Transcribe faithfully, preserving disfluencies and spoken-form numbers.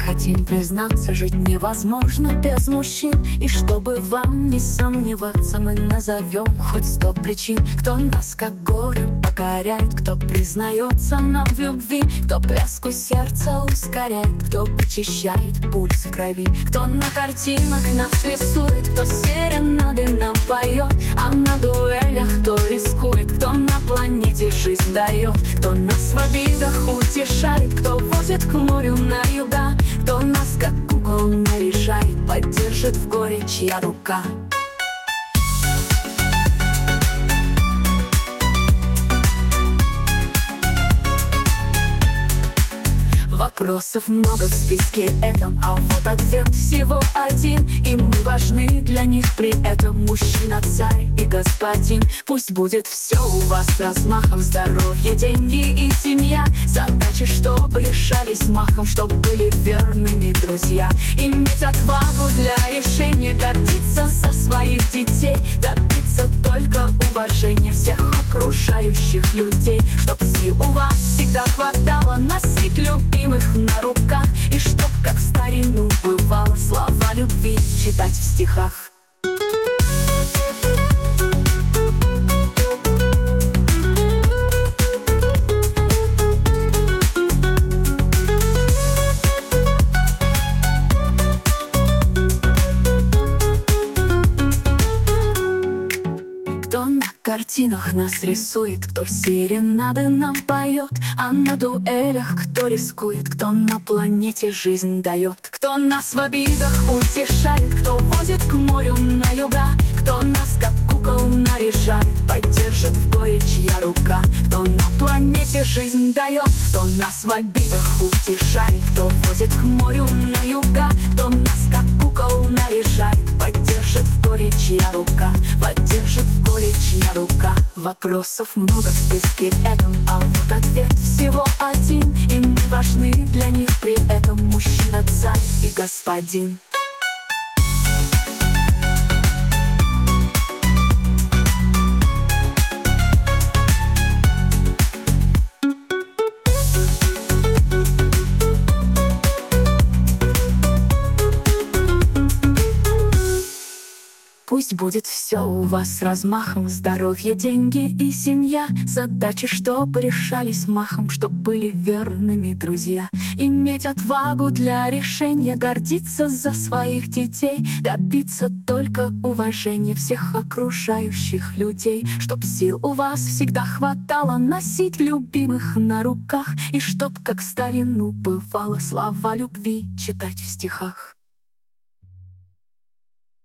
хотим признаться, жить невозможно без мужчин. И чтобы вам не сомневаться, мы назовем хоть сто причин. Кто нас как горы покоряет, кто признается нам в любви, кто пляску сердца ускоряет, кто почищает пульс в крови, кто на картинах нас рисует, кто серенады нам поет, а на дуэлях кто рискует, кто на планете жизнь дает, кто нас в обидах утешает, кто возит к морю на юга, кто нас как кукол наряжает, поддержит в горе чья рука. Вопросов много в списке этом, а вот ответ всего один. И мы важны для них при этом: мужчина, царь и господин. Пусть будет все у вас с размахом: здоровье, деньги и семья. Задачи, чтобы решались махом, чтоб были верными друзья. Иметь отвагу для решения, гордиться за своих детей, добиться только уважения всех окружающих людей. Чтоб сил у вас всегда хватало носить любимых на руках, и чтоб, как в старину бывало, слова любви читать в стихах. Кто на картинах нас рисует, кто серенады нам поет, а на дуэлях кто рискует, кто на планете жизнь дает, кто нас в обидах утешает, кто возит к морю на юга, кто нас как кукол наряжает, поддержит в горе чья рука, кто на планете жизнь дает, кто нас в обидах утешает, кто возит к морю на юга, кто нас как кукол наряжает, поддержит в горе чья рука, поддержит в горе чья рука. Вопросов много в списке этом, а вот ответ всего один. И мы важны для них при этом: мужчина, царь и господин. Пусть будет все у вас с размахом: здоровье, деньги и семья. Задачи, чтобы решались махом, чтоб были верными друзья. Иметь отвагу для решения, гордиться за своих детей, добиться только уважения всех окружающих людей. Чтоб сил у вас всегда хватало носить любимых на руках, и чтоб, как в старину бывало, слова любви читать в стихах.